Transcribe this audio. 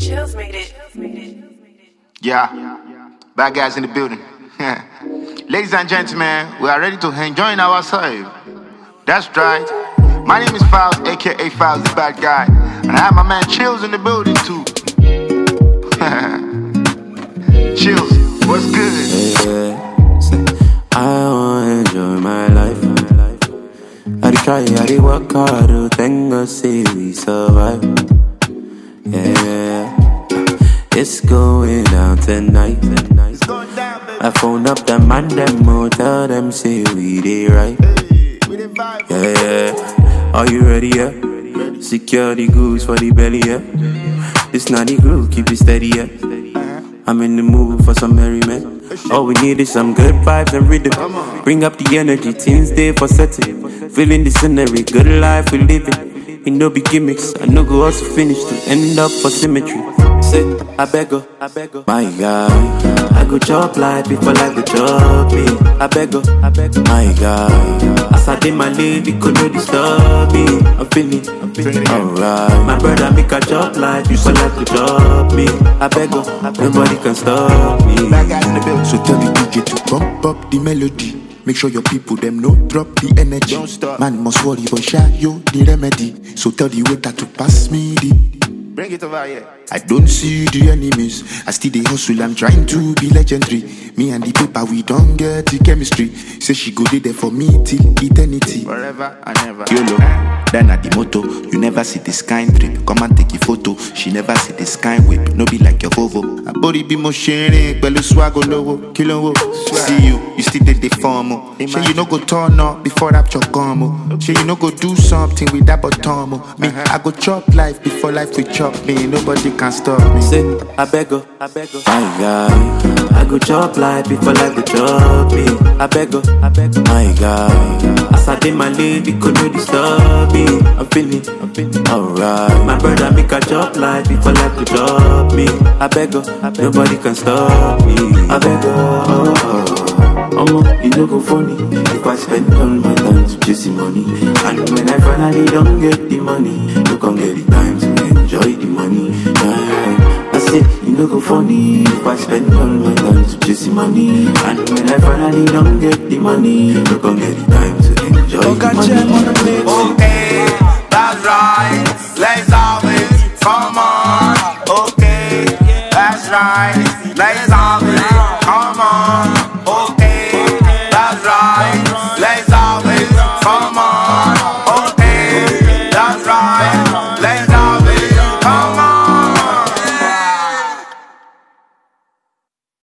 Chills made it. Yeah, bad guys in the building. Ladies and gentlemen, we are ready to enjoy ourselves. That's right. My name is Files, aka Files the Bad Guy, and I have my man Chills in the building too. Chills, what's good? I wanna enjoy my life. I dey try, I dey work hard to thank God say we survive. Yeah, it's going down tonight. I phone up the man, them tell them say we dey right. Yeah, are you ready? Yeah, secure the goods for the belly. Yeah, this not the groove, keep it steady. Yeah, I'm in the mood for some merriment. All we need is some good vibes and rhythm. Bring up the energy, teens day for setting. Feeling the scenery, good life we living. It no be gimmicks, I no go also finish to end up for symmetry. Say, I beg her, my God, I go chop life before life go chop me. I beg her, my God, as I did my lady could not disturb me. I'm feeling alright. My brother make a chop life before life go chop me. I beg her, nobody can stop me. So tell the DJ to bump up the melody. Make sure your people them no drop the energy. Don't stop. Man must worry but share you the remedy. So tell the waiter to pass me the. Bring it over here. I don't see the enemies. I still the hustle, I'm trying to be legendary. Me and the paper, we don't get the chemistry. Say she go there for me till eternity. Forever and ever. YOLO, then at the motto. You never see this kind trip. Come and take a photo. She never see this kind whip. No be like your Volvo. I body be more sharing. Pelu swag lowo, kilo wo. See you still did the form. Say you no go turn up before rapture come. Say you no go do something with that bottom. Me, I go chop life before life will chop me. Nobody can stop me. Say, I beg her, my God, I go chop life before life go chop me. I beg her, my God, as I did my lady could not disturb me. I'm feeling alright. My brother make a chop life before life go chop me. I beg her, nobody can stop me. I beg her, it no go funny if I spend all my time to chasing money. And when I finally don't get the money, you can't get the time to enjoy the money. I said, it no go funny if I spend all my time to chasing money. And when I finally don't get the money, you can't get the time to enjoy the money. Okay, that's right. Let's have it. Come on. Okay, that's right. Let's have